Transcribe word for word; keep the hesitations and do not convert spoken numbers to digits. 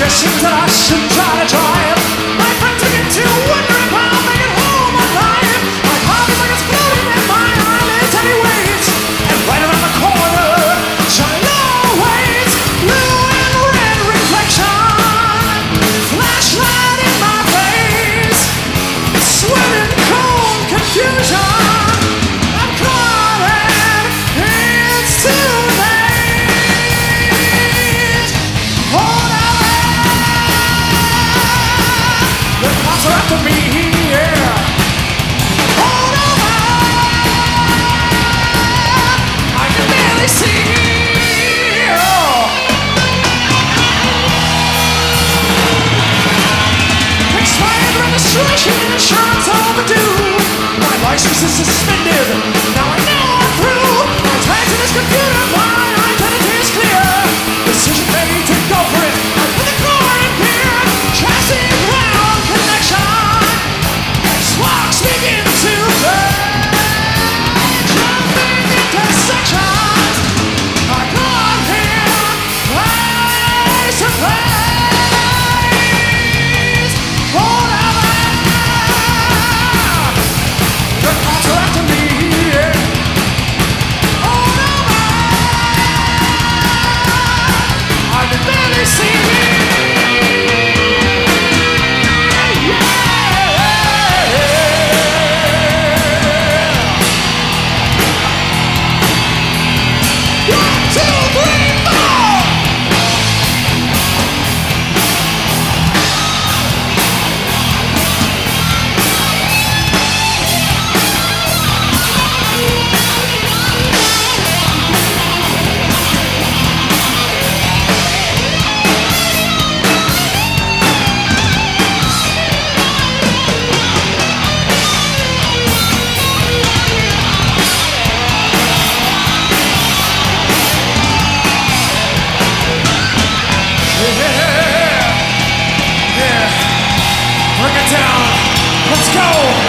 just seems that I should try to drive my friends begin to wondering how I'll make it home alive. My heart is like it's floating in my eyelids anyways. And right around the corner, shining always, blue and red reflection, flashlight in my face, sweat and cold confusion. I'm caught and it's too late. Hold on. The cops are after me, yeah. Hold on, I can barely see. Oh. Expired registration, insurance overdue. My license is suspended. Now I know I'm through. My tags in this computer, my identity is clear. Decision made to go for it. I put the car in gear. Chassis ground connection. Sparks begin to burn. Jumping intersections. I got here face to face. Hold on. The cops are after me. Yeah. Hold on. I can barely see. One, two, three, four. Yeah, yeah, bring it down. Let's go.